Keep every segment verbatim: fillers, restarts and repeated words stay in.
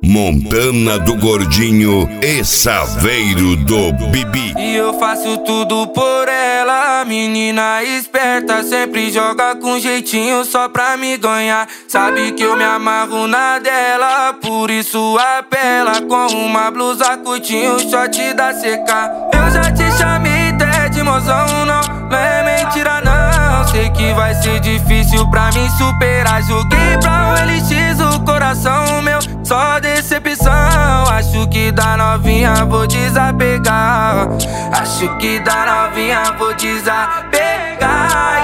Montana do Gordinho e Saveiro do Bibi. E eu faço tudo por ela, menina esperta, sempre joga com jeitinho só pra me ganhar. Sabe que eu me amarro na dela, por isso apela com uma blusa curtinho, short da C K. Eu já te chamei até de mozão, não, não é mentira não. Sei que vai ser difícil pra mim superar. Joguei pra o L X o coração meu, só decepção. Acho que da novinha vou desapegar. Acho que da novinha vou desapegar,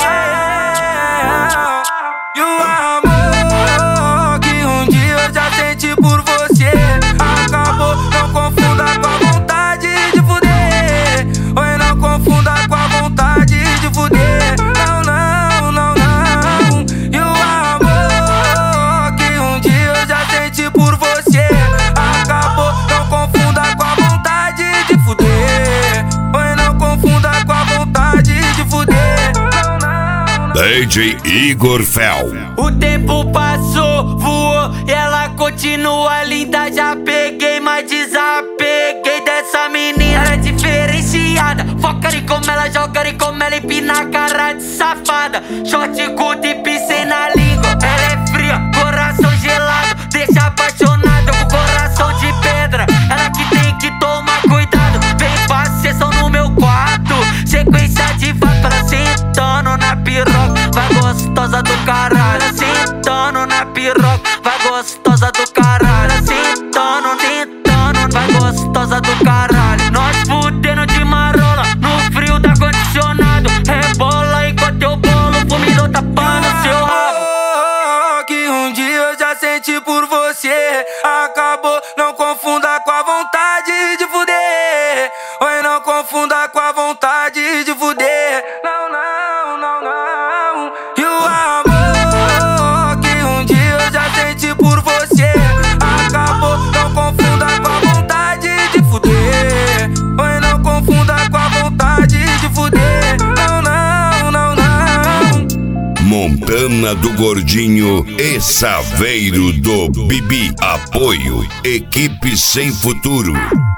yeah. E o amor que um dia eu já senti por você acabou, não confunda com a vontade de fuder. Oi, não confunda com a vontade de fuder. Não, não, não, não. E o amor que um dia eu já senti por você acabou, não confunda com a vontade de fuder. Oi, não confunda com a vontade de fuder. Não, não, não. D J Igor Fel. O tempo passou, voou e ela continua linda. Já peguei, mas desapeguei dessa menina. Ela é diferenciada, foca em como ela joga, em como ela empina a cara de safada. Short curto e pisei na língua. Ela é fria, coração gelado, deixa apaixonado com coração de pedra. Ela que tem que tomar cuidado. Vem pra sessão no meu quarto, sequência de vaca, ela sentando na piroca. Vai gostosa do caralho, sentando na piroca. Vai gostosa do caralho, sentando, tentando. Vai gostosa do caralho. Nós fudendo de marola no frio da condicionado. Rebola enquanto eu bolo, fumidor tapando seu rabo. Que um dia eu já senti por você acabou, não confunda com a vontade de fuder. Oi, não confunda com a vontade de fuder. Não, não, não, não. E o amor que um dia eu já senti por você acabou, não confunda com a vontade de fuder. Oi, não confunda com a vontade de fuder. Não, não, não, não. Montana do Gordinho e Saveiro do Bibi. Apoio Equipe Sem Futuro.